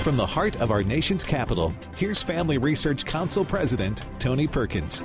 From the heart of our nation's capital, here's Family Research Council President Tony Perkins.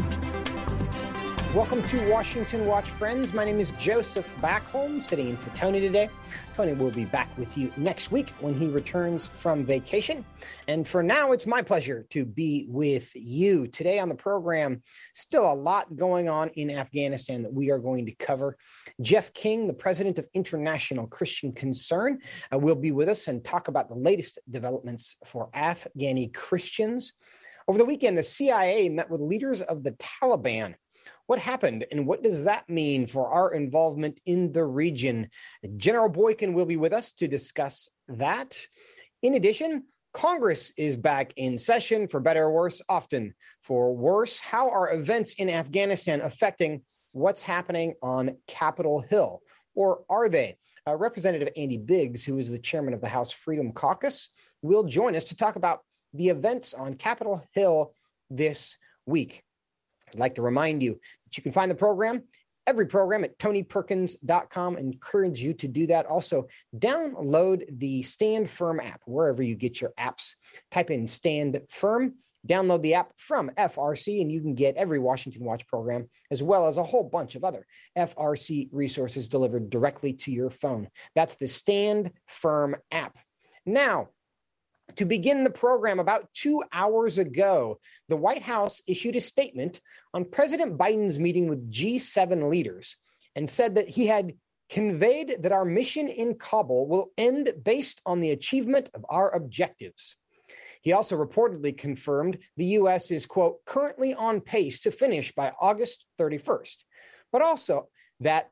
Welcome to Washington Watch, friends. My name is Joseph Backholm, sitting in for Tony today. Tony will be back with you next week when he returns from vacation. And for now, it's my pleasure to be with you. Today on the program, still a lot going on in Afghanistan that we are going to cover. Jeff King, the president of International Christian Concern, will be with us and talk about the latest developments for Afghani Christians. Over the weekend, the CIA met with leaders of the Taliban. What happened and what does that mean for our involvement in the region? General Boykin will be with us to discuss that. In addition, Congress is back in session, for better or worse, often for worse. How are events in Afghanistan affecting what's happening on Capitol Hill? Or are they? Representative Andy Biggs, who is the chairman of the House Freedom Caucus, will join us to talk about the events on Capitol Hill this week. I'd like to remind you that you can find the program, every program, at tonyperkins.com. Encourage you to do that. Also, download the Stand Firm app wherever you get your apps. Type in Stand Firm, download the app from FRC, and you can get every Washington Watch program, as well as a whole bunch of other FRC resources delivered directly to your phone. That's the Stand Firm app. Now, to begin the program, about 2 hours ago, the White House issued a statement on President Biden's meeting with G7 leaders and said that he had conveyed that our mission in Kabul will end based on the achievement of our objectives. He also reportedly confirmed the U.S. is, quote, currently on pace to finish by August 31st, but also that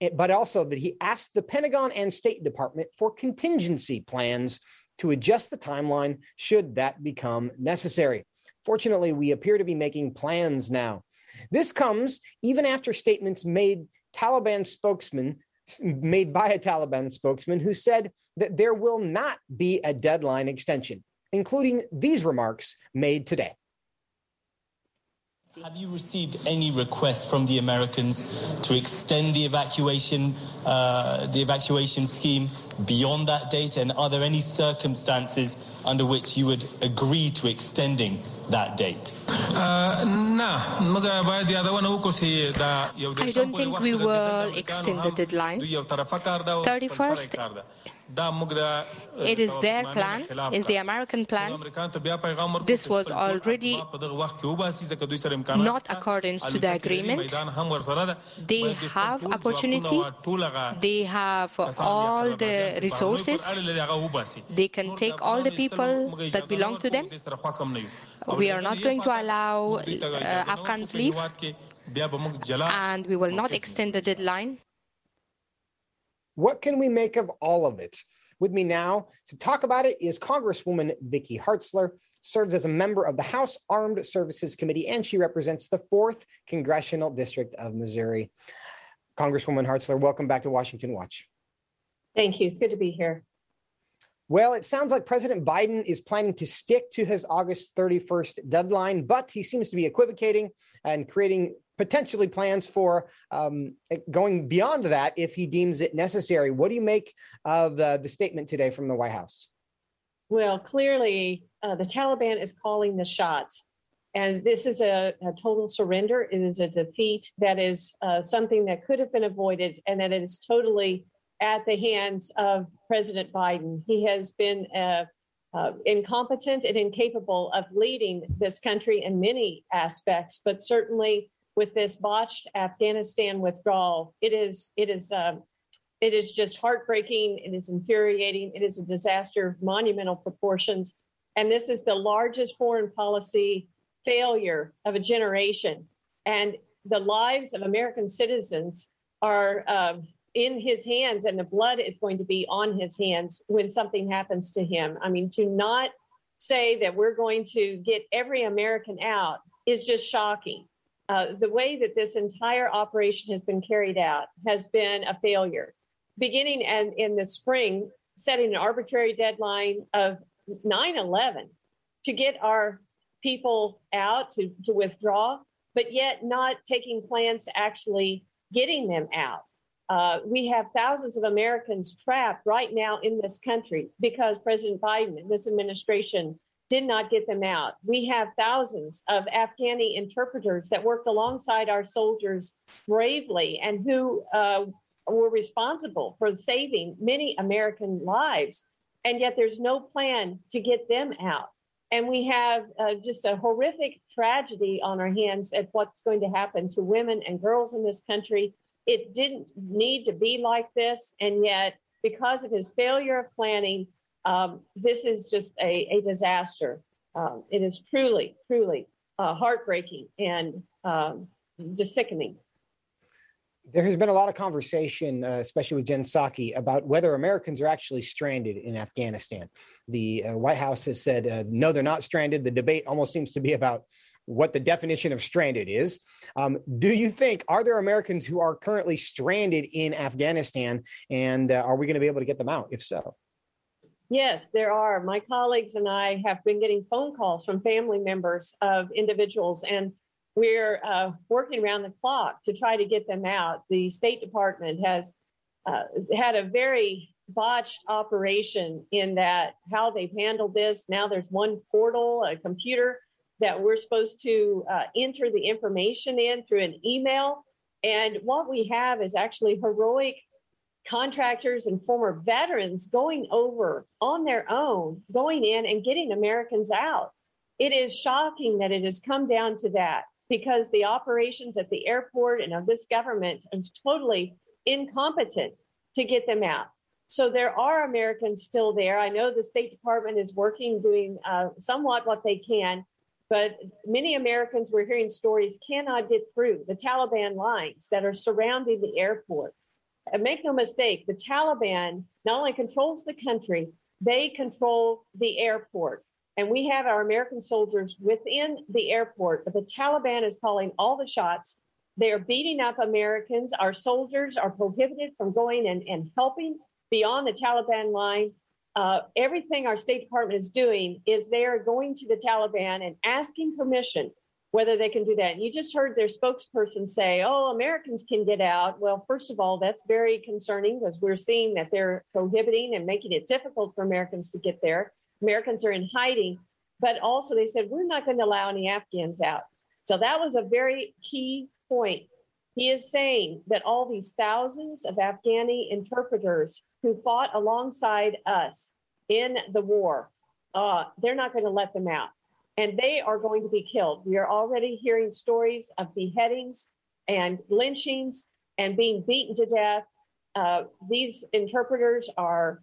he asked the Pentagon and State Department for contingency plans to adjust the timeline should that become necessary. Fortunately, we appear to be making plans now. This comes even after statements made by a Taliban spokesman who said that there will not be a deadline extension, including these remarks made today. Have you received any requests from the Americans to extend the evacuation scheme beyond that date? And are there any circumstances under which you would agree to extending that date? I don't think we will extend the deadline. 31st, it is their plan, is the American plan. This was already not according to the agreement. They have opportunity. They have all the resources. They can take all the people that belong to them. We are not going to allow Afghans leave, and we will not extend the deadline. What can we make of all of it? With me now to talk about it is Congresswoman Vicky Hartzler, serves as a member of the House Armed Services Committee, and she represents the 4th Congressional District of Missouri. Congresswoman Hartzler, welcome back to Washington Watch. Thank you. It's good to be here. Well, it sounds like President Biden is planning to stick to his August 31st deadline, but he seems to be equivocating and creating potentially plans for going beyond that if he deems it necessary. What do you make of the statement today from the White House? Well, clearly, the Taliban is calling the shots. And this is a total surrender. It is a defeat that is something that could have been avoided, and that is totally at the hands of President Biden. He has been incompetent and incapable of leading this country in many aspects, but certainly with this botched Afghanistan withdrawal, it is just heartbreaking. It is infuriating. It is a disaster of monumental proportions. And this is the largest foreign policy failure of a generation. And the lives of American citizens are in his hands, and the blood is going to be on his hands when something happens to him. I mean, to not say that we're going to get every American out is just shocking. The way that this entire operation has been carried out has been a failure. Beginning in the spring, setting an arbitrary deadline of 9/11 to get our people out to withdraw, but yet not taking plans to actually getting them out. We have thousands of Americans trapped right now in this country because President Biden and this administration did not get them out. We have thousands of Afghani interpreters that worked alongside our soldiers bravely and who were responsible for saving many American lives. And yet there's no plan to get them out. And we have just a horrific tragedy on our hands at what's going to happen to women and girls in this country. It didn't need to be like this. And yet, because of his failure of planning, this is just a disaster. It is truly, truly heartbreaking and just sickening. There has been a lot of conversation, especially with Jen Psaki, about whether Americans are actually stranded in Afghanistan. The White House has said, no, they're not stranded. The debate almost seems to be about what the definition of stranded is. Do you think, are there Americans who are currently stranded in Afghanistan, and are we going to be able to get them out, if so? Yes, there are. My colleagues and I have been getting phone calls from family members of individuals, and we're working around the clock to try to get them out. The State Department has had a very botched operation in that how they've handled this. Now there's one portal, a computer that we're supposed to enter the information in through an email. And what we have is actually heroic contractors and former veterans going over on their own, going in and getting Americans out. It is shocking that it has come down to that, because the operations at the airport and of this government are totally incompetent to get them out. So there are Americans still there. I know the State Department is working, doing somewhat what they can, but many Americans, we're hearing stories, cannot get through the Taliban lines that are surrounding the airport. And make no mistake, the Taliban not only controls the country, they control the airport. And we have our American soldiers within the airport, but the Taliban is calling all the shots. They are beating up Americans. Our soldiers are prohibited from going and helping beyond the Taliban line. Everything our State Department is doing is they are going to the Taliban and asking permission whether they can do that. And you just heard their spokesperson say, oh, Americans can get out. Well, first of all, that's very concerning, because we're seeing that they're prohibiting and making it difficult for Americans to get there. Americans are in hiding, but also they said, we're not going to allow any Afghans out. So that was a very key point. He is saying that all these thousands of Afghani interpreters who fought alongside us in the war, they're not going to let them out. And they are going to be killed. We are already hearing stories of beheadings and lynchings and being beaten to death. These interpreters are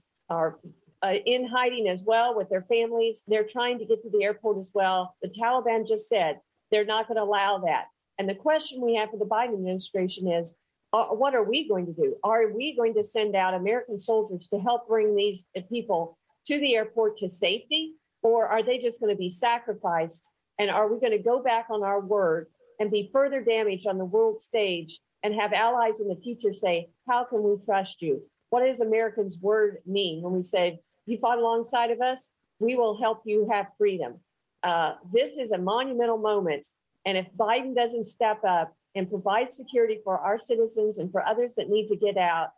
in hiding as well with their families. They're trying to get to the airport as well. The Taliban just said they're not going to allow that. And the question we have for the Biden administration is, what are we going to do? Are we going to send out American soldiers to help bring these people to the airport to safety? Or are they just going to be sacrificed? And are we going to go back on our word and be further damaged on the world stage and have allies in the future say, how can we trust you? What does Americans' word mean when we say, you fought alongside of us, we will help you have freedom? This is a monumental moment. And if Biden doesn't step up and provide security for our citizens and for others that need to get out,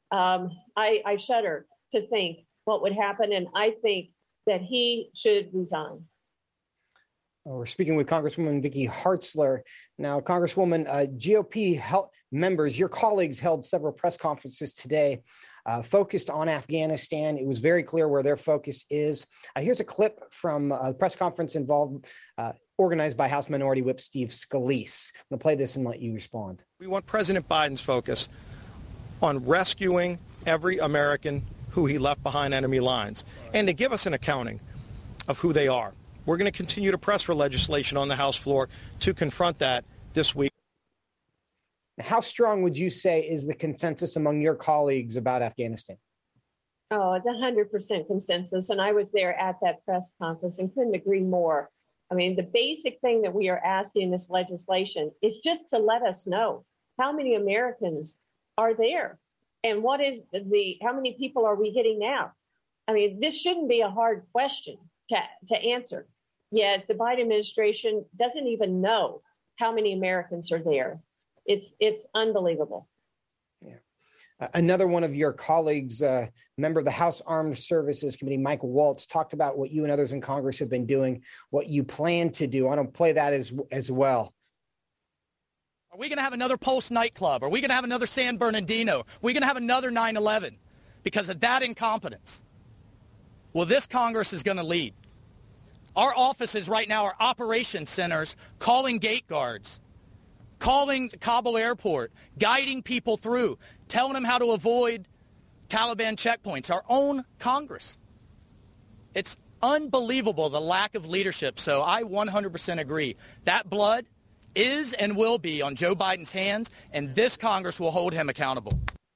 I shudder to think what would happen. And I think that he should resign. We're speaking with Congresswoman Vicky Hartzler. Now, Congresswoman, GOP members, your colleagues held several press conferences today focused on Afghanistan. It was very clear where their focus is. Here's a clip from a press conference organized by House Minority Whip Steve Scalise. I'm going to play this and let you respond. We want President Biden's focus on rescuing every American who he left behind enemy lines, and to give us an accounting of who they are. We're going to continue to press for legislation on the House floor to confront that this week. How strong would you say is the consensus among your colleagues about Afghanistan? Oh, it's 100% consensus. And I was there at that press conference and couldn't agree more. I mean, the basic thing that we are asking in this legislation is just to let us know how many Americans are there. And how many people are we getting out? I mean, this shouldn't be a hard question to answer. Yet the Biden administration doesn't even know how many Americans are there. It's unbelievable. Yeah. Another one of your colleagues, member of the House Armed Services Committee, Mike Waltz, talked about what you and others in Congress have been doing, what you plan to do. I want to play that as well. Are we going to have another Pulse nightclub? Are we going to have another San Bernardino? Are we going to have another 9/11 because of that incompetence? Well, this Congress is going to lead. Our offices right now are operation centers, calling gate guards, calling Kabul airport, guiding people through, telling them how to avoid Taliban checkpoints. Our own Congress. It's unbelievable, the lack of leadership. So I 100% agree. That blood is and will be on Joe Biden's hands, and this Congress will hold him accountable.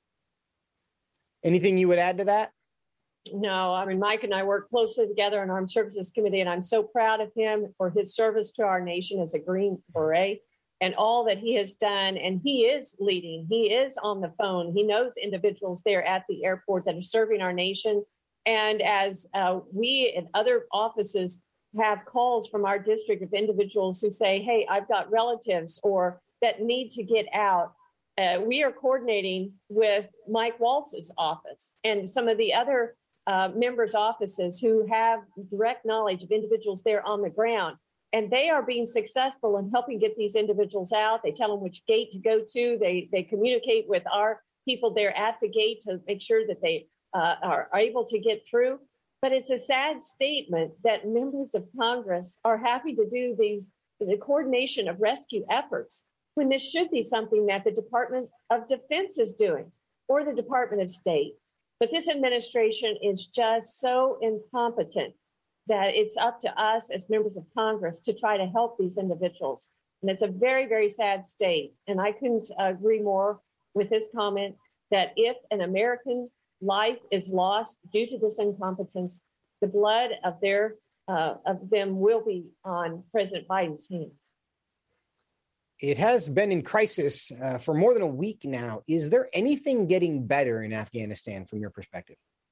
Anything you would add to that? No, I mean, Mike and I work closely together on Armed Services Committee, and I'm so proud of him for his service to our nation as a Green Beret and all that he has done. And he is leading. He is on the phone. He knows individuals there at the airport that are serving our nation. And as we and other offices have calls from our district of individuals who say, hey, I've got relatives or that need to get out, we are coordinating with Mike Waltz's office and some of the other members' offices who have direct knowledge of individuals there on the ground. And they are being successful in helping get these individuals out. They tell them which gate to go to. They communicate with our people there at the gate to make sure that they are able to get through. But it's a sad statement that members of Congress are happy to do the coordination of rescue efforts when this should be something that the Department of Defense is doing or the Department of State. But this administration is just so incompetent that it's up to us as members of Congress to try to help these individuals. And it's a very, very sad state. And I couldn't agree more with his comment that if an American life is lost due to this incompetence, the blood of them will be on President Biden's hands. It has been in crisis for more than a week now. Is there anything getting better in Afghanistan from your perspective?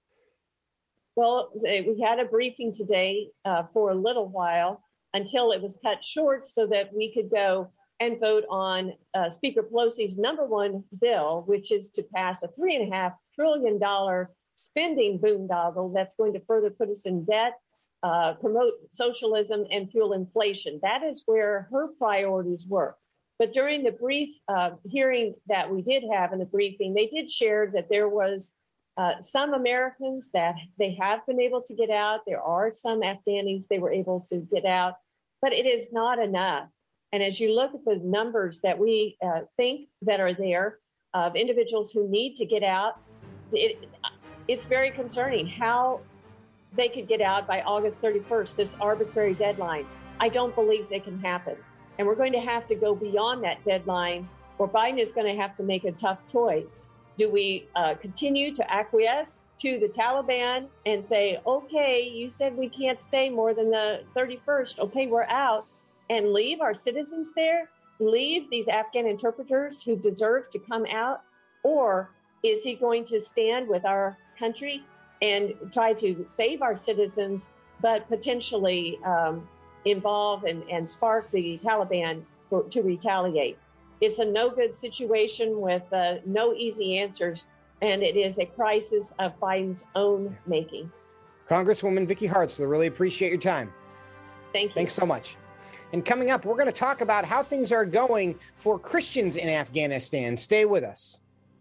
Well, we had a briefing today for a little while until it was cut short so that we could go and vote on Speaker Pelosi's number one bill, which is to pass a $3.5 trillion spending boondoggle that's going to further put us in debt, promote socialism, and fuel inflation. That is where her priorities were. But during the brief hearing that we did have in the briefing, they did share that there was some Americans that they have been able to get out. There are some Afghanis they were able to get out, but it is not enough. And as you look at the numbers that we think that are there of individuals who need to get out, it's very concerning how they could get out by August 31st, this arbitrary deadline. I don't believe they can happen. And we're going to have to go beyond that deadline, or Biden is going to have to make a tough choice. Do we continue to acquiesce to the Taliban and say, okay, you said we can't stay more than the 31st. Okay, we're out, and leave our citizens there, leave these Afghan interpreters who deserve to come out? Or is he going to stand with our country and try to save our citizens, but potentially involve and spark the Taliban to retaliate? It's a no-good situation with no easy answers, and it is a crisis of Biden's own making. Congresswoman Vicky Hartzler, really appreciate your time. Thank you. Thanks so much. And coming up, we're going to talk about how things are going for Christians in Afghanistan. Stay with us.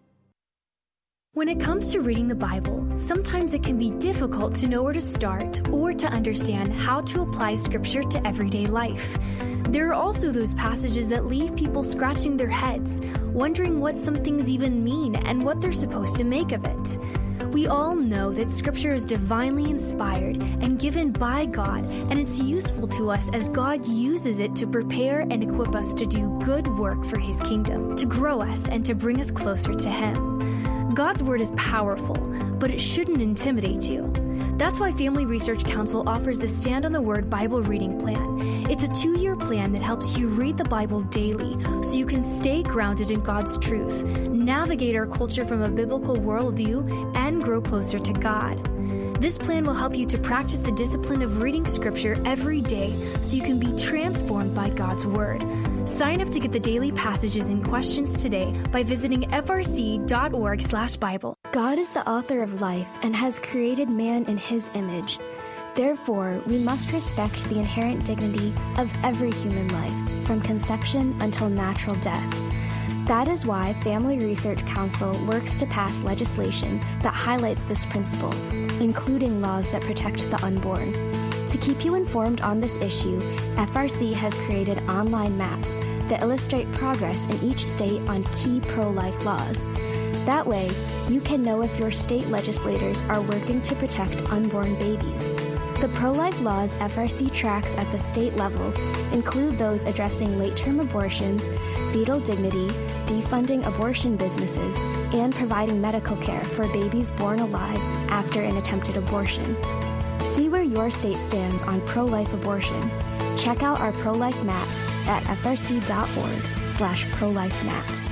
When it comes to reading the Bible, sometimes it can be difficult to know where to start or to understand how to apply Scripture to everyday life. There are also those passages that leave people scratching their heads, wondering what some things even mean and what they're supposed to make of it. We all know that Scripture is divinely inspired and given by God, and it's useful to us as God uses it to prepare and equip us to do good work for His kingdom, to grow us and to bring us closer to Him. God's Word is powerful, but it shouldn't intimidate you. That's why Family Research Council offers the Stand on the Word Bible Reading Plan. It's a 2-year plan that helps you read the Bible daily so you can stay grounded in God's truth, navigate our culture from a biblical worldview, and grow closer to God. This plan will help you to practice the discipline of reading Scripture every day so you can be transformed by God's Word. Sign up to get the daily passages and questions today by visiting frc.org/Bible. God is the author of life and has created man in His image. Therefore, we must respect the inherent dignity of every human life, from conception until natural death. That is why Family Research Council works to pass legislation that highlights this principle, including laws that protect the unborn. To keep you informed on this issue, FRC has created online maps that illustrate progress in each state on key pro-life laws. That way, you can know if your state legislators are working to protect unborn babies. The pro-life laws FRC tracks at the state level include those addressing late-term abortions, fetal dignity, defunding abortion businesses, and providing medical care for babies born alive after an attempted abortion. See where your state stands on pro-life abortion. Check out our pro-life maps at frc.org/pro-life-maps.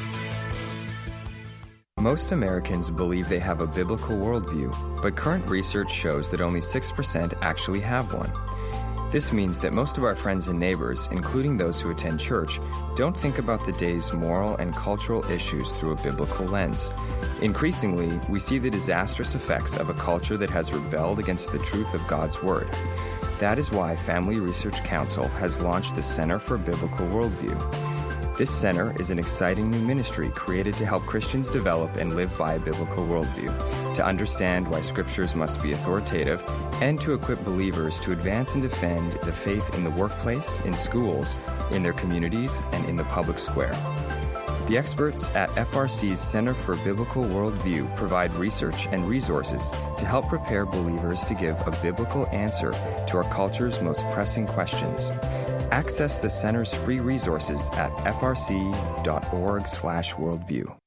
Most Americans believe they have a biblical worldview, but current research shows that only 6% actually have one. This means that most of our friends and neighbors, including those who attend church, don't think about the day's moral and cultural issues through a biblical lens. Increasingly, we see the disastrous effects of a culture that has rebelled against the truth of God's Word. That is why Family Research Council has launched the Center for Biblical Worldview. This center is an exciting new ministry created to help Christians develop and live by a biblical worldview, to understand why scriptures must be authoritative, and to equip believers to advance and defend the faith in the workplace, in schools, in their communities, and in the public square. The experts at FRC's Center for Biblical Worldview provide research and resources to help prepare believers to give a biblical answer to our culture's most pressing questions. Access the center's free resources at frc.org/worldview.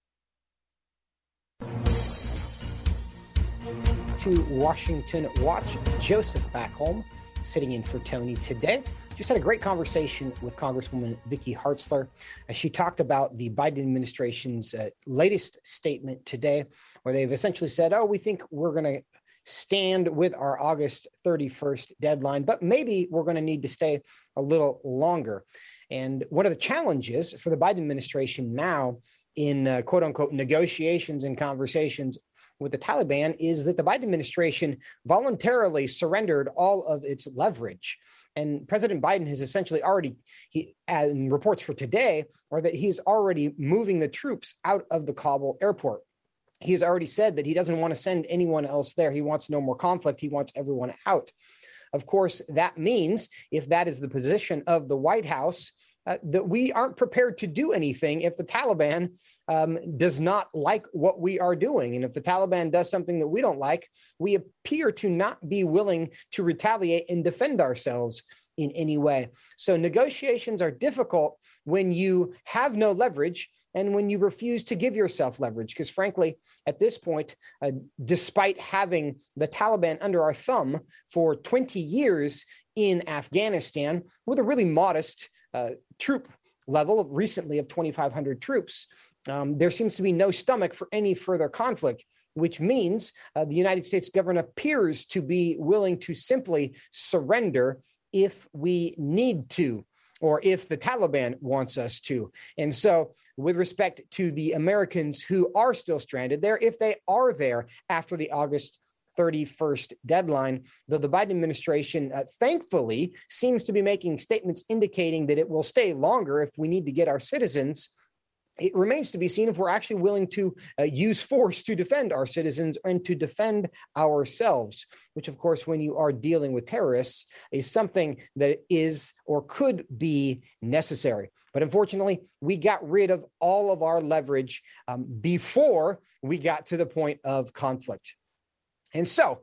To Washington Watch, Joseph Backholm, sitting in for Tony today. Just had a great conversation with Congresswoman Vicky Hartzler as she talked about the Biden administration's latest statement today, where they've essentially said, we think we're going to stand with our August 31st deadline, but maybe we're going to need to stay a little longer. And one of the challenges for the Biden administration now in quote unquote negotiations and conversations with the Taliban is that the Biden administration voluntarily surrendered all of its leverage. And President Biden has essentially already, and reports for today are that he's already moving the troops out of the Kabul airport. He has already said that he doesn't want to send anyone else there. He wants no more conflict. He wants everyone out. Of course, that means if that is the position of the White House, that we aren't prepared to do anything if the Taliban does not like what we are doing. And if the Taliban does something that we don't like, we appear to not be willing to retaliate and defend ourselves in any way. So negotiations are difficult when you have no leverage and when you refuse to give yourself leverage. Because frankly, at this point, despite having the Taliban under our thumb for 20 years in Afghanistan with a really modest troop level recently of 2,500 troops, there seems to be no stomach for any further conflict, which means the United States government appears to be willing to simply surrender if we need to, or if the Taliban wants us to. And so with respect to the Americans who are still stranded there, if they are there after the August 31st deadline, though the Biden administration thankfully seems to be making statements indicating that it will stay longer if we need to get our citizens, it remains to be seen if we're actually willing to use force to defend our citizens and to defend ourselves, which, of course, when you are dealing with terrorists, is something that is or could be necessary. But unfortunately, we got rid of all of our leverage before we got to the point of conflict. And so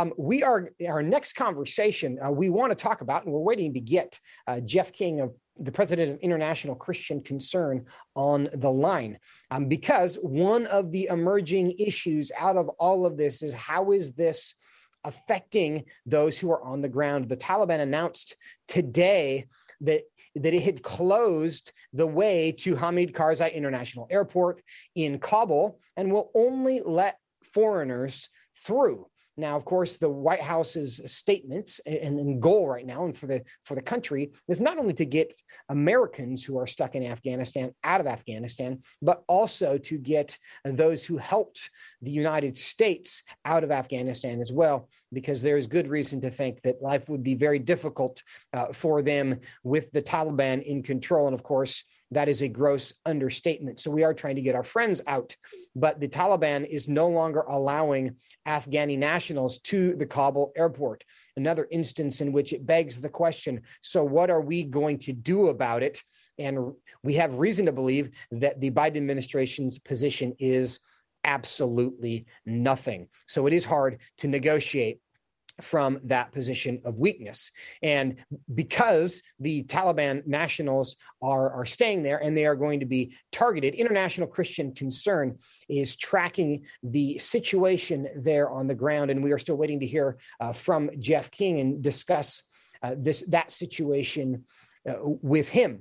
our next conversation we want to talk about, and we're waiting to get Jeff King, the president of International Christian Concern, on the line, because one of the emerging issues out of all of this is how is this affecting those who are on the ground? The Taliban announced today that it had closed the way to Hamid Karzai International Airport in Kabul and will only let foreigners through. Now, of course, the White House's statements and goal right now and for the country is not only to get Americans who are stuck in Afghanistan out of Afghanistan, but also to get those who helped the United States out of Afghanistan as well, because there's good reason to think that life would be very difficult for them with the Taliban in control. And of course, that is a gross understatement. So we are trying to get our friends out, but the Taliban is no longer allowing Afghani nationals to the Kabul airport. Another instance in which it begs the question, so what are we going to do about it? And we have reason to believe that the Biden administration's position is absolutely nothing. So it is hard to negotiate from that position of weakness. And because the Taliban nationals are staying there and they are going to be targeted, International Christian Concern is tracking the situation there on the ground. And we are still waiting to hear from Jeff King and discuss that situation with him.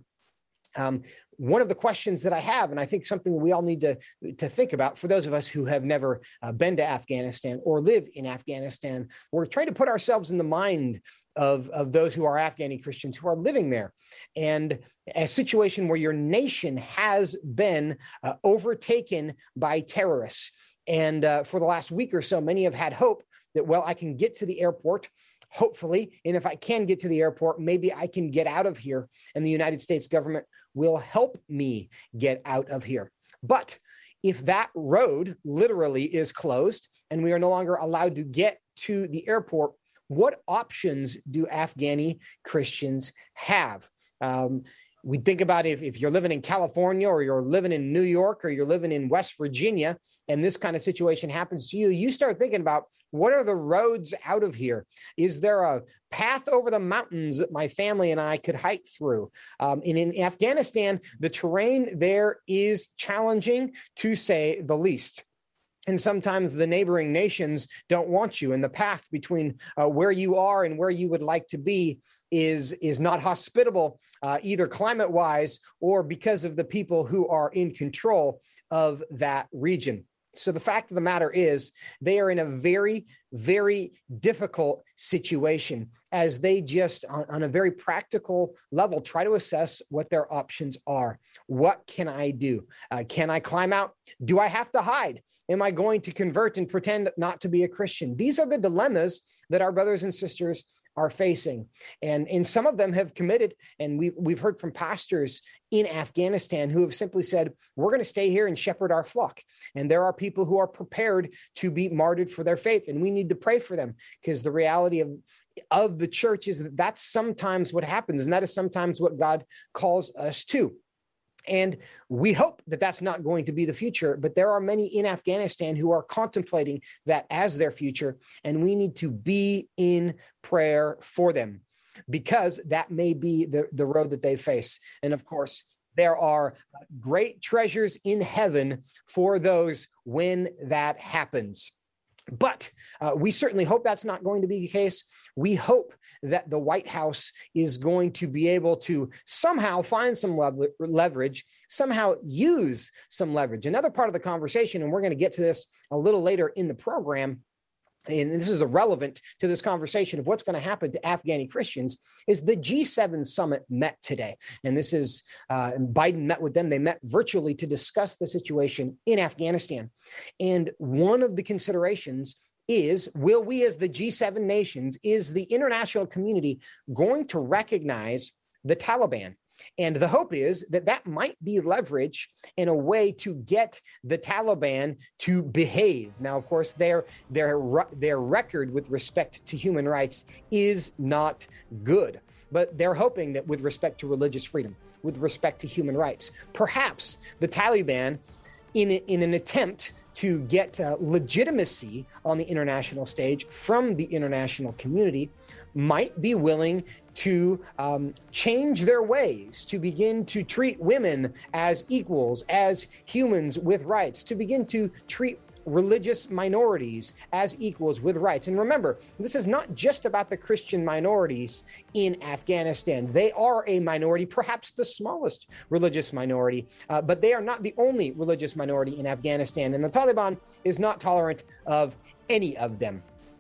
One of the questions that I have, and I think something that we all need to think about for those of us who have never been to Afghanistan or lived in Afghanistan, we're trying to put ourselves in the mind of those who are Afghani Christians who are living there. And a situation where your nation has been overtaken by terrorists. And for the last week or so, many have had hope that, well, I can get to the airport, hopefully, and if I can get to the airport, maybe I can get out of here, and the United States government will help me get out of here. But if that road literally is closed and we are no longer allowed to get to the airport, what options do Afghani Christians have? We think about if you're living in California or you're living in New York or you're living in West Virginia and this kind of situation happens to you, you start thinking about, what are the roads out of here? Is there a path over the mountains that my family and I could hike through? And in Afghanistan, the terrain there is challenging, to say the least. And sometimes the neighboring nations don't want you. And the path between where you are and where you would like to be is not hospitable, either climate-wise or because of the people who are in control of that region. So the fact of the matter is, they are in a very, very difficult situation as they just, on a very practical level, try to assess what their options are. What can I do? Can I climb out? Do I have to hide? Am I going to convert and pretend not to be a Christian? These are the dilemmas that our brothers and sisters are facing. And some of them have committed, and we've heard from pastors in Afghanistan who have simply said, we're going to stay here and shepherd our flock. And there are people who are prepared to be martyred for their faith, and we need to pray for them, because the reality of the church is that that's sometimes what happens, and that is sometimes what God calls us to. And we hope that that's not going to be the future, but there are many in Afghanistan who are contemplating that as their future, and we need to be in prayer for them, because that may be the road that they face. And of course, there are great treasures in heaven for those when that happens. But we certainly hope that's not going to be the case. We hope that the White House is going to be able to somehow find some leverage, somehow use some leverage. Another part of the conversation, and we're going to get to this a little later in the program, and this is irrelevant to this conversation of what's going to happen to Afghani Christians, is the G7 summit met today. And this is, Biden met with them. They met virtually to discuss the situation in Afghanistan. And one of the considerations is, will we as the G7 nations, is the international community going to recognize the Taliban? And the hope is that that might be leverage in a way to get the Taliban to behave. Now, of course, their record with respect to human rights is not good, but they're hoping that with respect to religious freedom, with respect to human rights, perhaps the Taliban, in an attempt to get legitimacy on the international stage from the international community, might be willing to change their ways, to begin to treat women as equals, as humans with rights, to begin to treat religious minorities as equals with rights. And remember, this is not just about the Christian minorities in Afghanistan. They are a minority, perhaps the smallest religious minority, but they are not the only religious minority in Afghanistan. And the Taliban is not tolerant of any of them.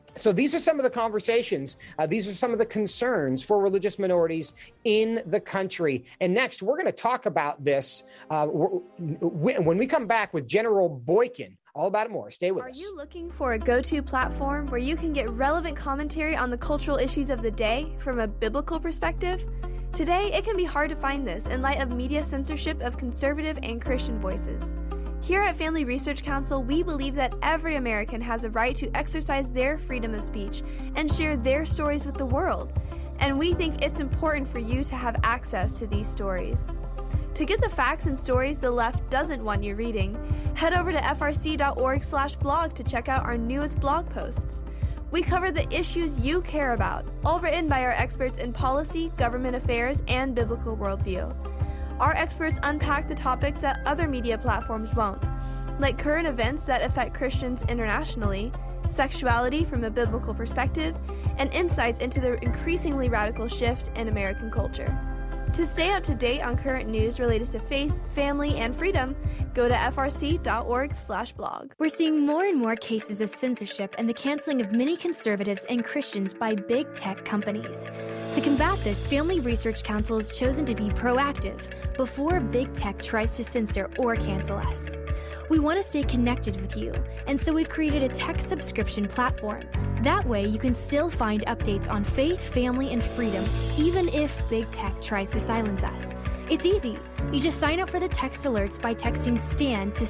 So these are some of the conversations. These are some of the concerns for religious minorities in the country. And next, we're going to talk about this when we come back with General Boykin. All about it more. Stay with us. Are you looking for a go-to platform where you can get relevant commentary on the cultural issues of the day from a biblical perspective? Today, it can be hard to find this in light of media censorship of conservative and Christian voices. Here at Family Research Council, we believe that every American has a right to exercise their freedom of speech and share their stories with the world. And we think it's important for you to have access to these stories. To get the facts and stories the left doesn't want you reading, head over to frc.org/blog to check out our newest blog posts. We cover the issues you care about, all written by our experts in policy, government affairs, and biblical worldview. Our experts unpack the topics that other media platforms won't, like current events that affect Christians internationally, sexuality from a biblical perspective, and insights into the increasingly radical shift in American culture. To stay up to date on current news related to faith, family, and freedom, go to frc.org/blog. We're seeing more and more cases of censorship and the canceling of many conservatives and Christians by big tech companies. To combat this, Family Research Council has chosen to be proactive before big tech tries to censor or cancel us. We want to stay connected with you, and so we've created a tech subscription platform. That way, you can still find updates on faith, family, and freedom, even if big tech tries to silence us. It's easy. You just sign up for the text alerts by texting STAN to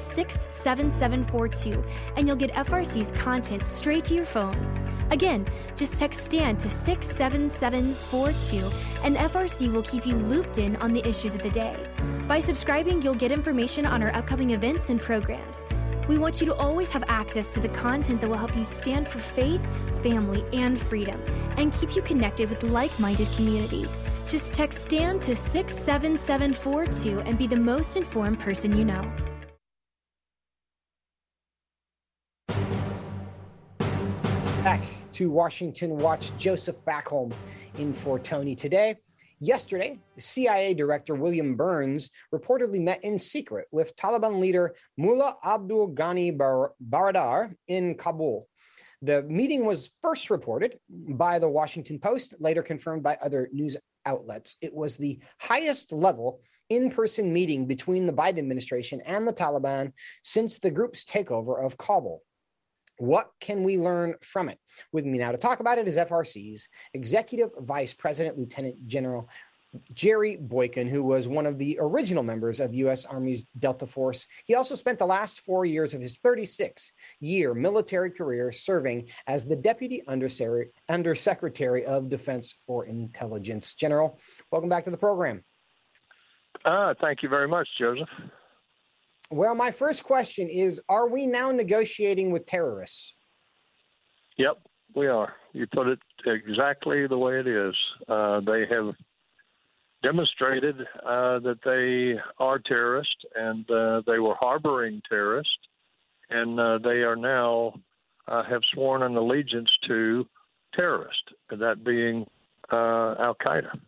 67742, and you'll get FRC's content straight to your phone. Again, just text STAN to 67742, and FRC will keep you looped in on the issues of the day. By subscribing, you'll get information on our upcoming events and programs. We want you to always have access to the content that will help you stand for faith, family, and freedom, and keep you connected with the like-minded community. Just text STAN to 67742 and be the most informed person you know. Back to Washington Watch, Joseph Backholm in for Tony today. Yesterday, CIA Director William Burns reportedly met in secret with Taliban leader Mullah Abdul Ghani Baradar in Kabul. The meeting was first reported by the Washington Post, later confirmed by other news outlets. It was the highest level in-person meeting between the Biden administration and the Taliban since the group's takeover of Kabul. What can we learn from it? With me now to talk about it is FRC's Executive Vice President, Lieutenant General Jerry Boykin, who was one of the original members of U.S. Army's Delta Force. He also spent the last 4 years of his 36-year military career serving as the Deputy Undersecretary of Defense for Intelligence. General, welcome back to the program. Thank you very much, Joseph. Well, my first question is, are we now negotiating with terrorists? Yep, we are. You put it exactly the way it is. They have demonstrated that they are terrorists, and they were harboring terrorists, and they are now have sworn an allegiance to terrorists, that being Al-Qaeda.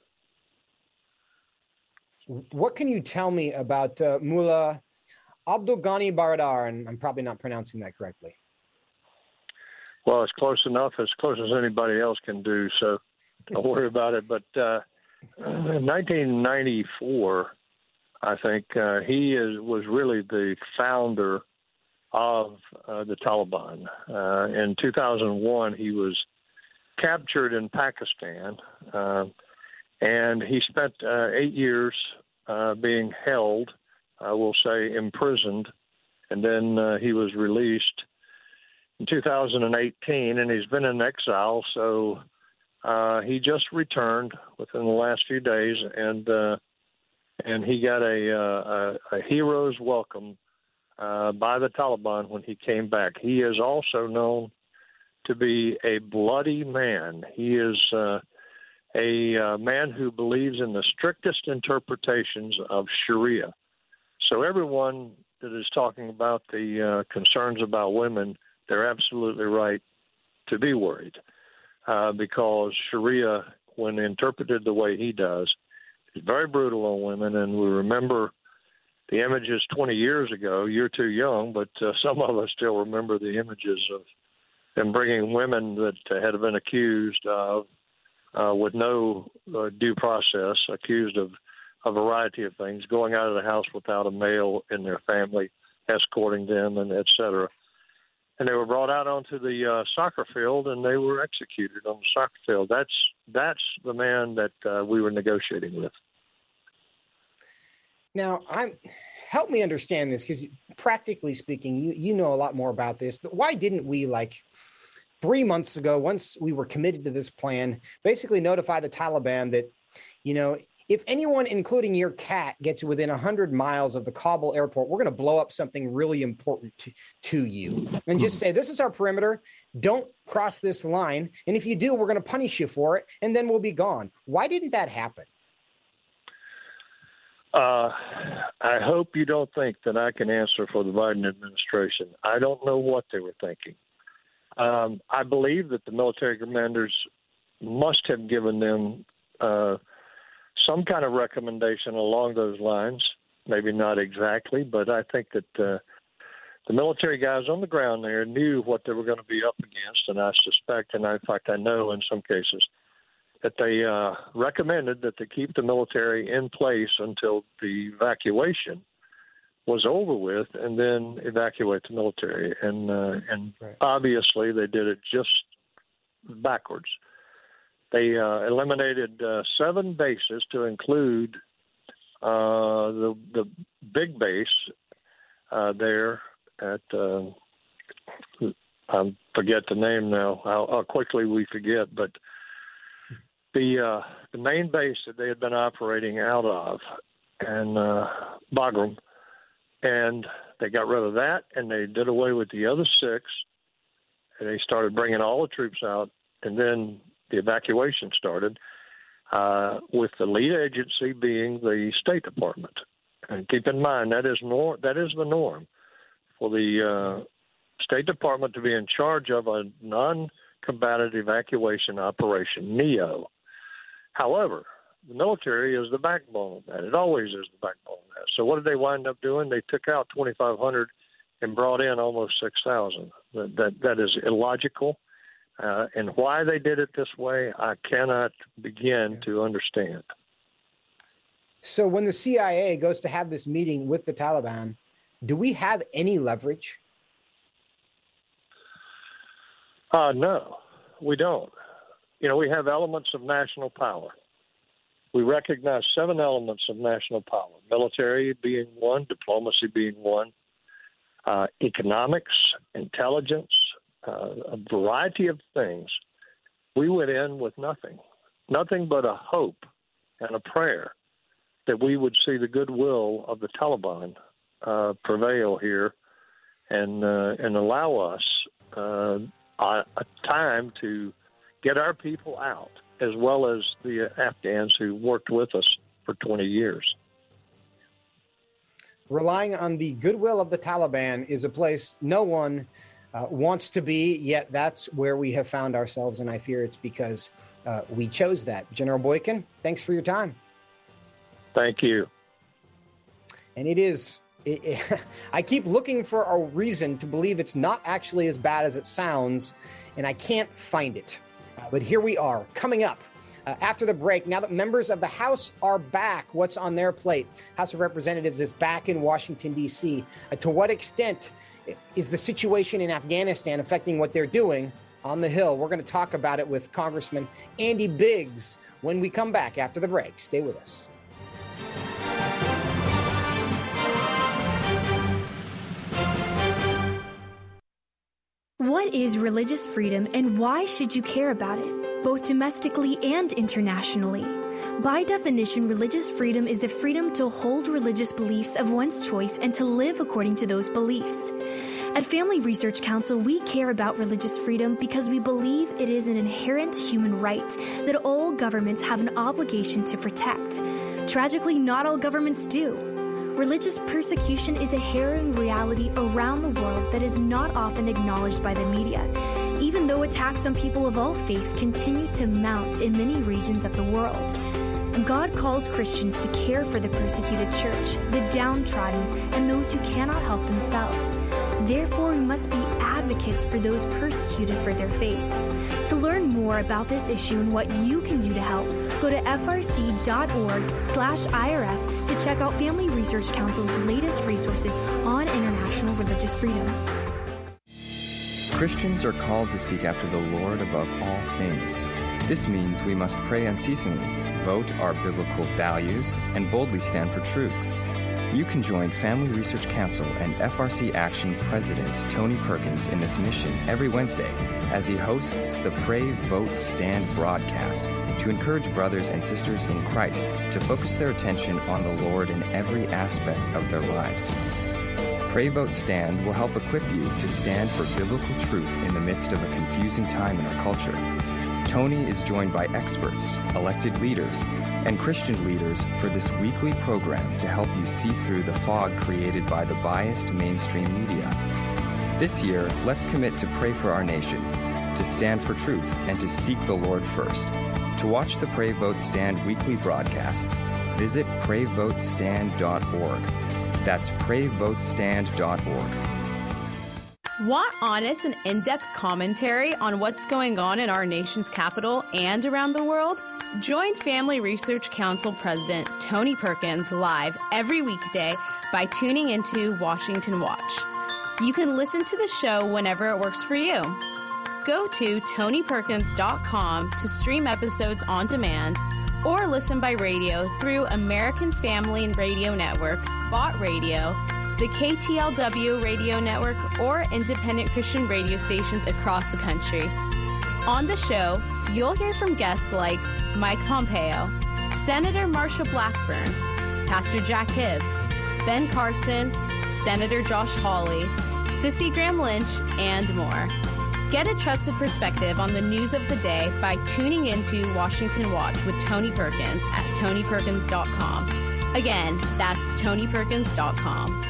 What can you tell me about Mullah Abdul Ghani Baradar? And I'm probably not pronouncing that correctly. Well, it's close enough, as close as anybody else can do, so don't worry about it. But in 1994, I think, he was really the founder of the Taliban. In 2001, he was captured in Pakistan, and he spent 8 years being held, I will say imprisoned, and then he was released in 2018, and he's been in exile, so he just returned within the last few days, and he got a hero's welcome by the Taliban when he came back. He is also known to be a bloody man. He is a man who believes in the strictest interpretations of Sharia. So everyone that is talking about the concerns about women, they're absolutely right to be worried, because Sharia, when interpreted the way he does, is very brutal on women. And we remember the images 20 years ago. You're too young, but some of us still remember the images and bringing women that had been accused of with no due process, accused of a variety of things, going out of the house without a male in their family, escorting them, and et cetera. And they were brought out onto the soccer field, and they were executed on the soccer field. That's the man that we were negotiating with. Now, help me understand this, because practically speaking, you know a lot more about this, but why didn't we, like 3 months ago, once we were committed to this plan, basically notify the Taliban that, you know, if anyone, including your cat, gets within 100 miles of the Kabul airport, we're going to blow up something really important to you. And just say, this is our perimeter. Don't cross this line. And if you do, we're going to punish you for it. And then we'll be gone. Why didn't that happen? I hope you don't think that I can answer for the Biden administration. I don't know what they were thinking. I believe that the military commanders must have given them some kind of recommendation along those lines, maybe not exactly, but I think that the military guys on the ground there knew what they were going to be up against, and I suspect, and in fact I know in some cases, that they recommended that they keep the military in place until the evacuation was over with, and then evacuate the military. And right. Obviously they did it just backwards. They eliminated 7 bases to include the big base there at I forget the name now. How quickly we forget, but the main base that they had been operating out of, and Bagram, and they got rid of that, and they did away with the other 6, and they started bringing all the troops out, and then the evacuation started, with the lead agency being the State Department. And keep in mind, that is the norm for the State Department to be in charge of a non-combatant evacuation operation, NEO. However, the military is the backbone of that. It always is the backbone of that. So what did they wind up doing? They took out 2,500 and brought in almost 6,000. That is illogical. And why they did it this way, I cannot begin to understand. So when the CIA goes to have this meeting with the Taliban, do we have any leverage? No, we don't. You know, we have elements of national power. We recognize 7 elements of national power, military being one, diplomacy being one, economics, intelligence, a variety of things. We went in with nothing but a hope and a prayer that we would see the goodwill of the Taliban prevail here and allow us a time to get our people out, as well as the Afghans who worked with us for 20 years. Relying on the goodwill of the Taliban is a place no one wants to be, yet that's where we have found ourselves, and I fear it's because we chose that. General Boykin, thanks for your time. Thank you. And I keep looking for a reason to believe it's not actually as bad as it sounds, and I can't find it. But here we are, coming up after the break. Now that members of the House are back, what's on their plate? House of Representatives is back in Washington, D.C. To what extent is the situation in Afghanistan affecting what they're doing on the Hill? We're going to talk about it with Congressman Andy Biggs when we come back after the break. Stay with us. What is religious freedom and why should you care about it, both domestically and internationally? By definition, religious freedom is the freedom to hold religious beliefs of one's choice and to live according to those beliefs. At Family Research Council, we care about religious freedom because we believe it is an inherent human right that all governments have an obligation to protect. Tragically, not all governments do. Religious persecution is a harrowing reality around the world that is not often acknowledged by the media, even though attacks on people of all faiths continue to mount in many regions of the world. God calls Christians to care for the persecuted church, the downtrodden, and those who cannot help themselves. Therefore, we must be advocates advocates for those persecuted for their faith. To learn more about this issue and what you can do to help, go to frc.org/IRF to check out Family Research Council's latest resources on international religious freedom. Christians are called to seek after the Lord above all things. This means we must pray unceasingly, vote our biblical values, and boldly stand for truth. You can join Family Research Council and FRC Action President Tony Perkins in this mission every Wednesday as he hosts the Pray, Vote, Stand broadcast to encourage brothers and sisters in Christ to focus their attention on the Lord in every aspect of their lives. Pray, Vote, Stand will help equip you to stand for biblical truth in the midst of a confusing time in our culture. Tony is joined by experts, elected leaders, and Christian leaders for this weekly program to help you see through the fog created by the biased mainstream media. This year, let's commit to pray for our nation, to stand for truth, and to seek the Lord first. To watch the Pray, Vote, Stand weekly broadcasts, visit PrayVoteStand.org. That's PrayVoteStand.org. Want honest and in-depth commentary on what's going on in our nation's capital and around the world? Join Family Research Council President Tony Perkins live every weekday by tuning into Washington Watch. You can listen to the show whenever it works for you. Go to TonyPerkins.com to stream episodes on demand or listen by radio through American Family Radio Network, Bott Radio, the KTLW Radio Network, or independent Christian radio stations across the country. On the show, you'll hear from guests like Mike Pompeo, Senator Marsha Blackburn, Pastor Jack Hibbs, Ben Carson, Senator Josh Hawley, Sissy Graham Lynch, and more. Get a trusted perspective on the news of the day by tuning into Washington Watch with Tony Perkins at TonyPerkins.com. Again, that's TonyPerkins.com.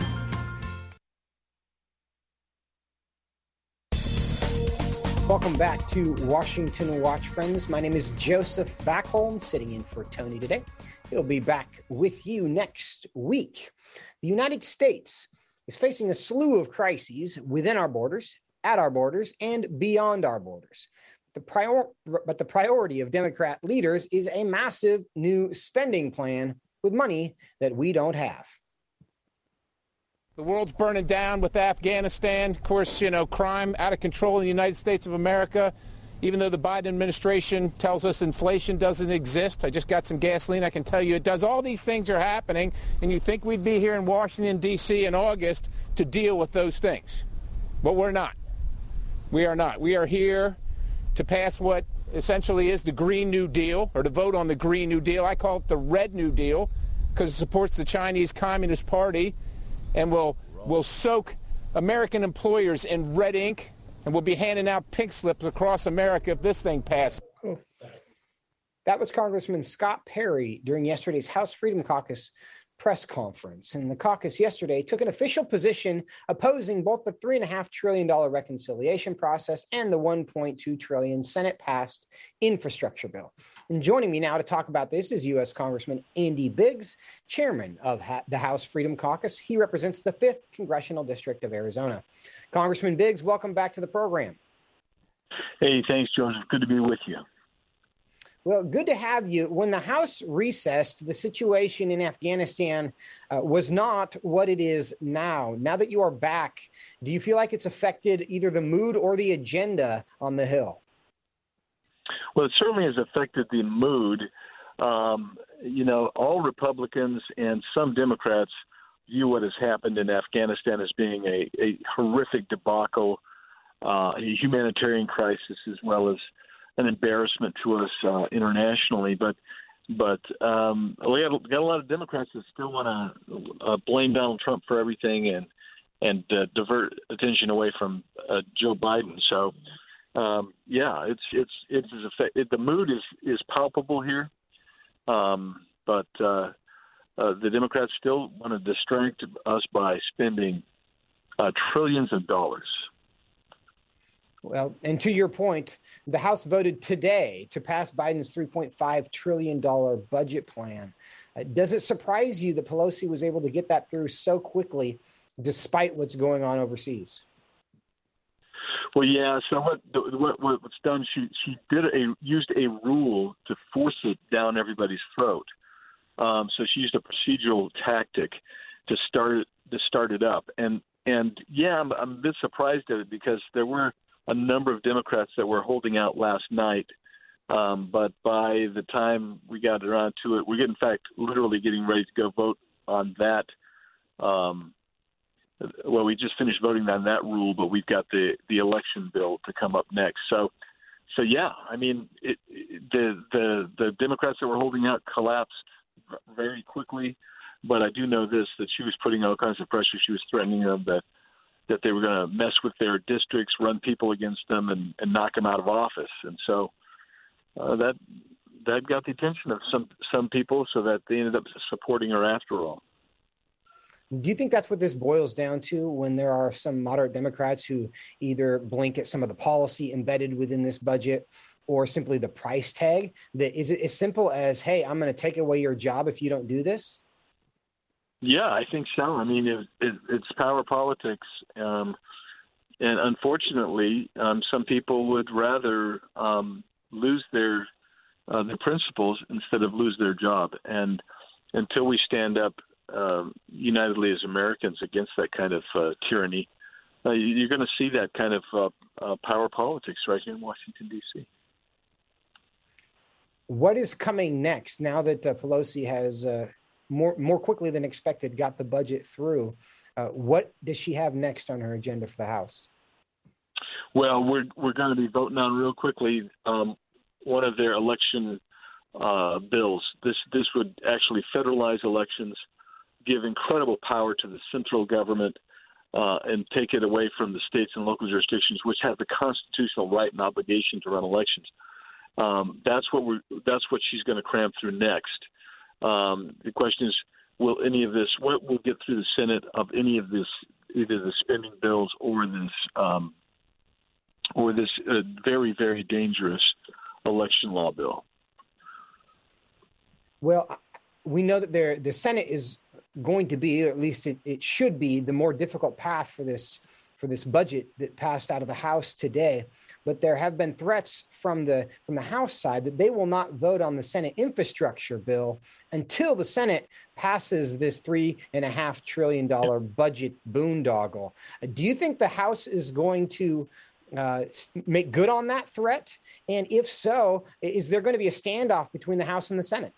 Welcome back to Washington Watch, friends. My name is Joseph Backholm, sitting in for Tony today. He'll be back with you next week. The United States is facing a slew of crises within our borders, at our borders, and beyond our borders. But the priority of Democrat leaders is a massive new spending plan with money that we don't have. The world's burning down with Afghanistan. Of course, crime out of control in the United States of America. Even though the Biden administration tells us inflation doesn't exist, I just got some gasoline, I can tell you it does. All these things are happening, and you think we'd be here in Washington, D.C. in August to deal with those things. But we're not. We are not. We are here to pass what essentially is the Green New Deal, or to vote on the Green New Deal. I call it the Red New Deal because it supports the Chinese Communist Party and will soak American employers in red ink, and we'll be handing out pink slips across America if this thing passes. Cool. That was Congressman Scott Perry during yesterday's House Freedom Caucus press conference. And the caucus yesterday took an official position opposing both the $3.5 trillion reconciliation process and the $1.2 trillion Senate-passed infrastructure bill. And joining me now to talk about this is U.S. Congressman Andy Biggs, chairman of the House Freedom Caucus. He represents the 5th Congressional District of Arizona. Congressman Biggs, welcome back to the program. Hey, thanks, Joseph. Good to be with you. Well, good to have you. When the House recessed, the situation in Afghanistan was not what it is now. Now that you are back, do you feel like it's affected either the mood or the agenda on the Hill? Well, it certainly has affected the mood. All Republicans and some Democrats view what has happened in Afghanistan as being a horrific debacle, a humanitarian crisis, as well as an embarrassment to us internationally. But we got a lot of Democrats that still want to blame Donald Trump for everything and divert attention away from Joe Biden. So the mood is palpable here, but the Democrats still want to distract us by spending trillions of dollars. Well, and to your point, the House voted today to pass Biden's $3.5 trillion budget plan. Does it surprise you that Pelosi was able to get that through so quickly, despite what's going on overseas? Well, yeah. So what's done? She used a rule to force it down everybody's throat. So she used a procedural tactic to start it up. And yeah, I'm a bit surprised at it because there were a number of Democrats that were holding out last night. But by the time we got around to it, we're in fact literally getting ready to go vote on that. Well, we just finished voting on that rule, but we've got the election bill to come up next. So yeah, I mean, the Democrats that were holding out collapsed very quickly. But I do know this, that she was putting all kinds of pressure. She was threatening them that they were going to mess with their districts, run people against them, and knock them out of office. And so that got the attention of some people, so that they ended up supporting her after all. Do you think that's what this boils down to, when there are some moderate Democrats who either blink at some of the policy embedded within this budget or simply the price tag? That is it as simple as, hey, I'm going to take away your job if you don't do this? Yeah, I think so. I mean, it's power politics. And unfortunately, some people would rather lose their principles instead of lose their job. And until we stand up unitedly as Americans against that kind of tyranny, you're going to see that kind of power politics right here in Washington, D.C. What is coming next now that Pelosi has more quickly than expected got the budget through? What does she have next on her agenda for the House? Well, we're going to be voting on real quickly one of their election bills. This would actually federalize elections, give incredible power to the central government, and take it away from the states and local jurisdictions, which have the constitutional right and obligation to run elections. That's what she's going to cram through next. The question is, will any of this, what will get through the Senate of any of this, either the spending bills or this very, very dangerous election law bill? Well, we know that the Senate is going to be, or at least it should be, the more difficult path for this budget that passed out of the House today. But there have been threats from the House side that they will not vote on the Senate infrastructure bill until the Senate passes this $3.5 trillion budget boondoggle. Do you think the House is going to make good on that threat? And if so, is there going to be a standoff between the House and the Senate?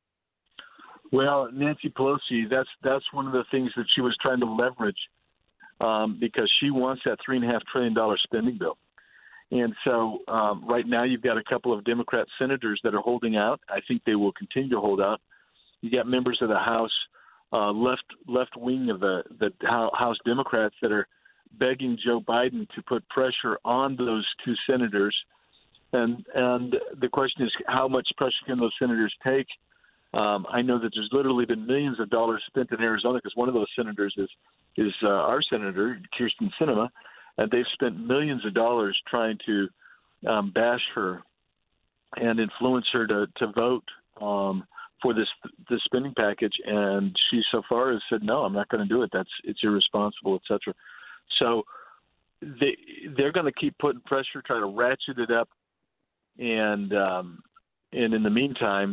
Well, Nancy Pelosi, that's one of the things that she was trying to leverage because she wants that $3.5 trillion spending bill. And so right now you've got a couple of Democrat senators that are holding out. I think they will continue to hold out. You got members of the House, left wing of the House Democrats that are begging Joe Biden to put pressure on those two senators. And the question is, how much pressure can those senators take? I know that there's literally been millions of dollars spent in Arizona because one of those senators is our senator, Kyrsten Sinema, and they've spent millions of dollars trying to bash her and influence her to vote for this spending package. And she so far has said, no, I'm not going to do it. It's irresponsible, et cetera. So they're going to keep putting pressure, try to ratchet it up. And in the meantime,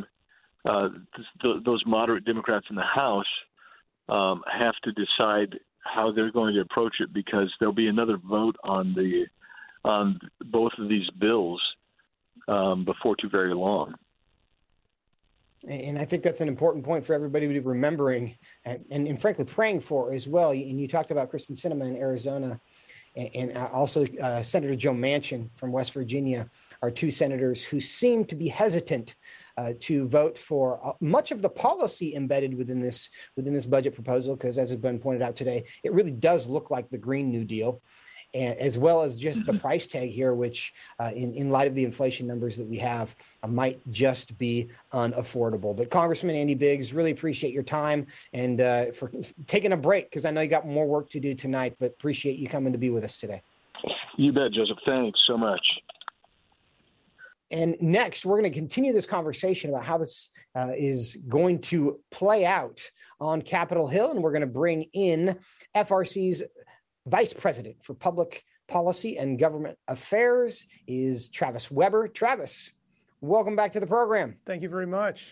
those moderate Democrats in the House have to decide how they're going to approach it, because there'll be another vote on both of these bills before too very long. And I think that's an important point for everybody to be remembering and frankly praying for as well. And you talked about Kyrsten Sinema in Arizona, and also Senator Joe Manchin from West Virginia are two senators who seem to be hesitant to vote for much of the policy embedded within this budget proposal, because as has been pointed out today, it really does look like the Green New Deal, and as well as just the price tag here, which in light of the inflation numbers that we have, might just be unaffordable. But Congressman Andy Biggs, really appreciate your time and for taking a break, because I know you got more work to do tonight, but appreciate you coming to be with us today. You bet, Joseph. Thanks so much. And next, we're going to continue this conversation about how this is going to play out on Capitol Hill. And we're going to bring in FRC's Vice President for Public Policy and Government Affairs is Travis Weber. Travis, welcome back to the program. Thank you very much.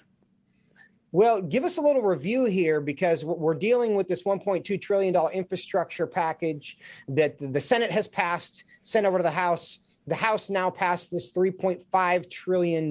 Well, give us a little review here, because we're dealing with this $1.2 trillion infrastructure package that the Senate has passed, sent over to the House. The House now passed this $3.5 trillion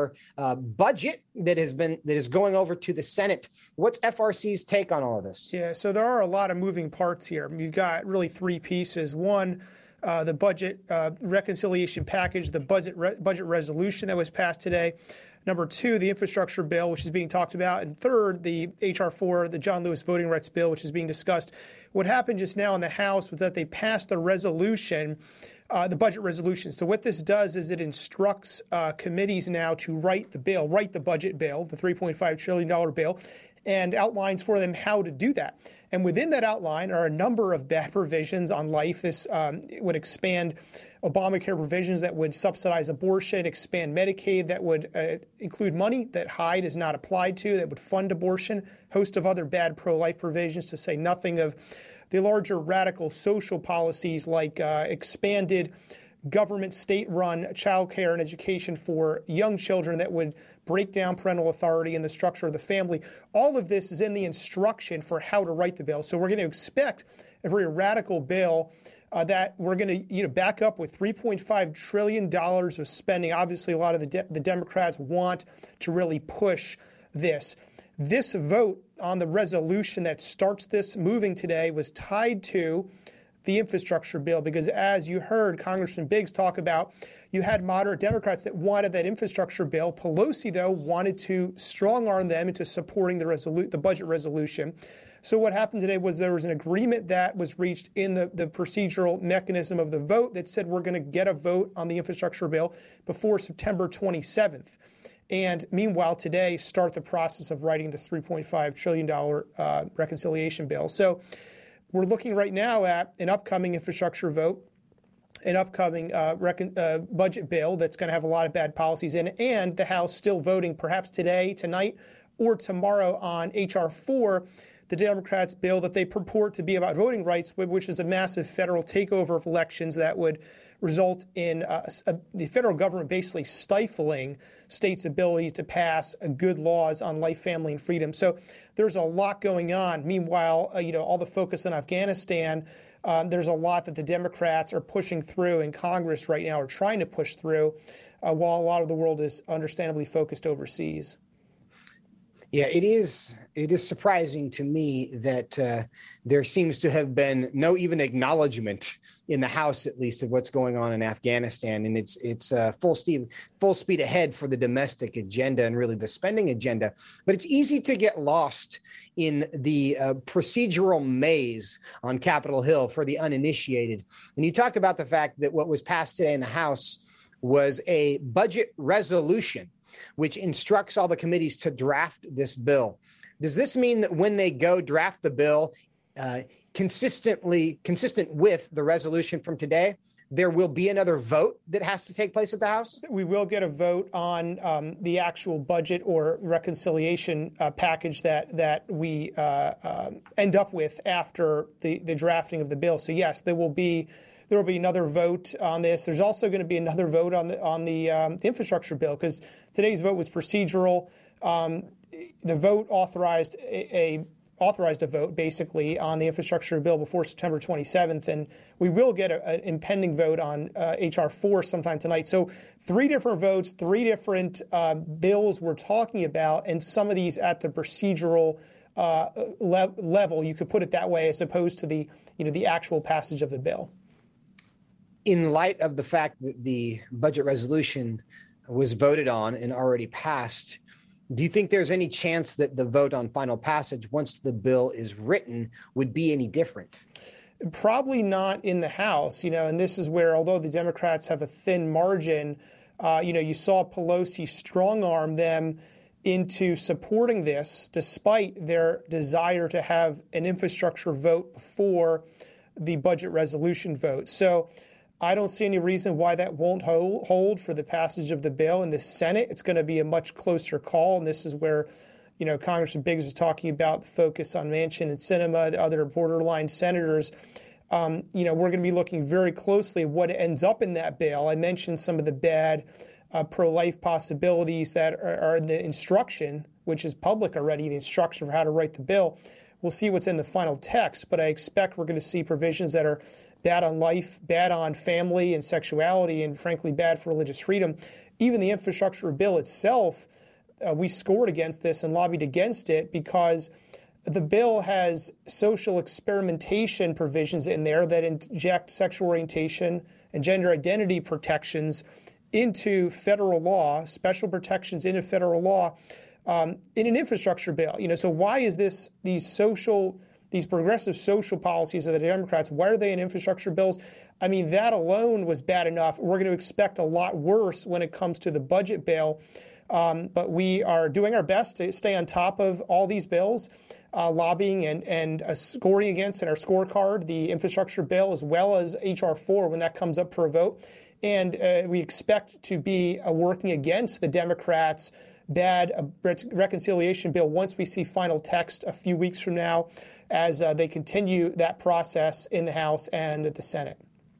budget that is going over to the Senate. What's FRC's take on all of this? Yeah, so there are a lot of moving parts here. You've got really three pieces. One, the budget reconciliation package, the budget resolution that was passed today. Number two, the infrastructure bill, which is being talked about. And third, the H.R. 4, the John Lewis voting rights bill, which is being discussed. What happened just now in the House was that they passed the resolution, the budget resolution. So what this does is it instructs committees now to write the budget bill, the $3.5 trillion bill, and outlines for them how to do that. And within that outline are a number of bad provisions on life. This would expand Obamacare provisions that would subsidize abortion, expand Medicaid that would include money that Hyde is not applied to, that would fund abortion, host of other bad pro-life provisions, to say nothing of the larger radical social policies like expanded government state-run child care and education for young children that would break down parental authority and the structure of the family. All of this is in the instruction for how to write the bill. So we're going to expect a very radical bill that we're going to back up with $3.5 trillion of spending. Obviously, a lot of the Democrats want to really push this. This vote on the resolution that starts this moving today was tied to the infrastructure bill, because as you heard Congressman Biggs talk about, you had moderate Democrats that wanted that infrastructure bill. Pelosi, though, wanted to strong-arm them into supporting the budget resolution. So what happened today was there was an agreement that was reached in the procedural mechanism of the vote that said we're going to get a vote on the infrastructure bill before September 27th. And meanwhile, today, start the process of writing this $3.5 trillion reconciliation bill. So we're looking right now at an upcoming infrastructure vote, an upcoming budget bill that's going to have a lot of bad policies in it, and the House still voting perhaps today, tonight, or tomorrow on H.R. 4, the Democrats' bill that they purport to be about voting rights, which is a massive federal takeover of elections that would result in the federal government basically stifling states' ability to pass good laws on life, family, and freedom. So there's a lot going on. Meanwhile, all the focus on Afghanistan, there's a lot that the Democrats are pushing through in Congress right now, or trying to push through, while a lot of the world is understandably focused overseas. Yeah, it is surprising to me that there seems to have been no even acknowledgement in the House, at least, of what's going on in Afghanistan. And it's full speed ahead for the domestic agenda and really the spending agenda. But it's easy to get lost in the procedural maze on Capitol Hill for the uninitiated. And you talked about the fact that what was passed today in the House was a budget resolution, which instructs all the committees to draft this bill. Does this mean that when they go draft the bill, consistent with the resolution from today, there will be another vote that has to take place at the House? We will get a vote on the actual budget or reconciliation package that we end up with after the drafting of the bill. So yes, there will be another vote on this. There's also going to be another vote on the infrastructure bill, because today's vote was procedural. The vote authorized a vote basically on the infrastructure bill before September 27th, and we will get an impending vote on H.R. 4 sometime tonight. So 3 different votes, 3 different bills we're talking about, and some of these at the procedural level, you could put it that way, as opposed to the actual passage of the bill. In light of the fact that the budget resolution was voted on and already passed, do you think there's any chance that the vote on final passage, once the bill is written, would be any different? Probably not in the House, and this is where, although the Democrats have a thin margin, you saw Pelosi strong-arm them into supporting this, despite their desire to have an infrastructure vote before the budget resolution vote. So I don't see any reason why that won't hold for the passage of the bill in the Senate. It's going to be a much closer call, and this is where, Congressman Biggs was talking about the focus on Manchin and Sinema, the other borderline senators. we're going to be looking very closely at what ends up in that bill. I mentioned some of the bad pro-life possibilities that are in the instruction, which is public already, the instruction for how to write the bill. We'll see what's in the final text, but I expect we're going to see provisions that are bad on life, bad on family and sexuality, and frankly, bad for religious freedom. Even the infrastructure bill itself, we scored against this and lobbied against it because the bill has social experimentation provisions in there that inject sexual orientation and gender identity protections into federal law, special protections into federal law in an infrastructure bill. So why is these progressive social policies of the Democrats, why are they in infrastructure bills? I mean, that alone was bad enough. We're going to expect a lot worse when it comes to the budget bill. But we are doing our best to stay on top of all these bills, lobbying and scoring against in our scorecard, the infrastructure bill, as well as H.R. 4 when that comes up for a vote. And we expect to be working against the Democrats' bad reconciliation bill once we see final text a few weeks from now as they continue that process in the House and at the Senate.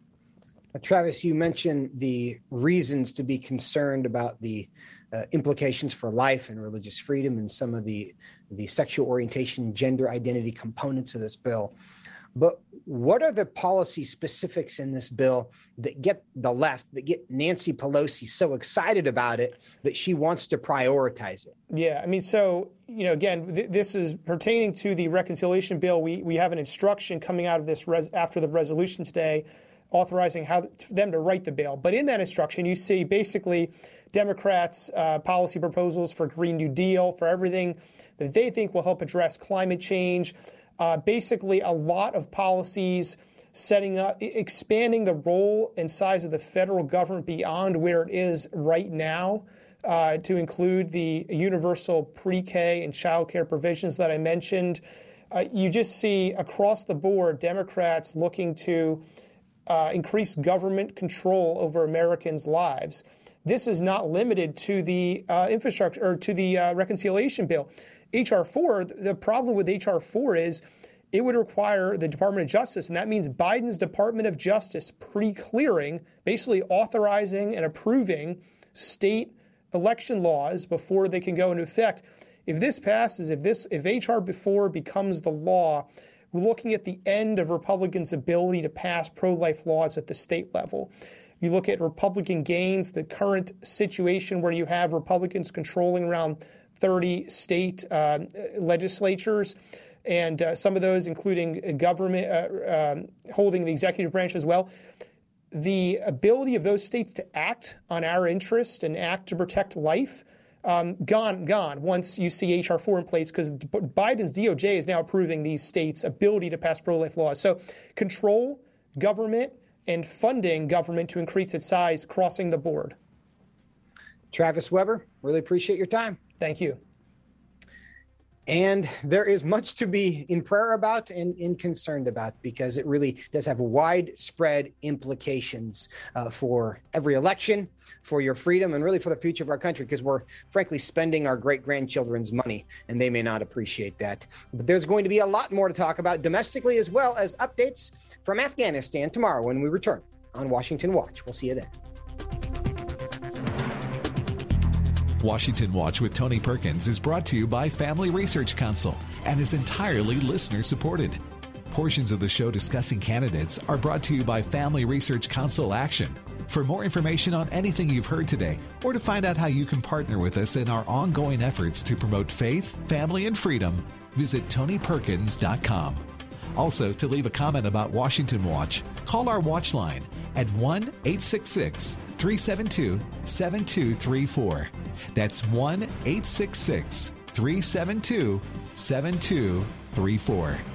Travis, you mentioned the reasons to be concerned about the implications for life and religious freedom and some of the sexual orientation, gender identity components of this bill. But what are the policy specifics in this bill that get the left, that get Nancy Pelosi so excited about it that she wants to prioritize it? Yeah, I mean, so, again, this is pertaining to the reconciliation bill. We have an instruction coming out of this after the resolution today authorizing them to write the bill. But in that instruction, you see basically Democrats' policy proposals for Green New Deal, for everything that they think will help address climate change. Basically, a lot of policies setting up, expanding the role and size of the federal government beyond where it is right now to include the universal pre-K and child care provisions that I mentioned. You just see across the board Democrats looking to increase government control over Americans' lives. This is not limited to the infrastructure or to the reconciliation bill. H.R. 4, the problem with H.R. 4 is it would require the Department of Justice, and that means Biden's Department of Justice pre-clearing, basically authorizing and approving state election laws before they can go into effect. If this passes, if H.R. 4 becomes the law, we're looking at the end of Republicans' ability to pass pro-life laws at the state level. You look at Republican gains, the current situation where you have Republicans controlling around 30 state legislatures, and some of those including government holding the executive branch as well. The ability of those states to act on our interest and act to protect life, gone once you see H.R. 4 in place, because Biden's DOJ is now approving these states' ability to pass pro-life laws. So control government and funding government to increase its size crossing the board. Travis Weber, really appreciate your time. Thank you. And there is much to be in prayer about and concerned about, because it really does have widespread implications for every election, for your freedom, and really for the future of our country, because we're frankly spending our great-grandchildren's money, and they may not appreciate that. But there's going to be a lot more to talk about domestically, as well as updates from Afghanistan tomorrow when we return on Washington Watch. We'll see you then. Washington Watch with Tony Perkins is brought to you by Family Research Council and is entirely listener-supported. Portions of the show discussing candidates are brought to you by Family Research Council Action. For more information on anything you've heard today, or to find out how you can partner with us in our ongoing efforts to promote faith, family, and freedom, visit TonyPerkins.com. Also, to leave a comment about Washington Watch, call our watch line at 1-866-372-7234. That's 1-866-372-7234.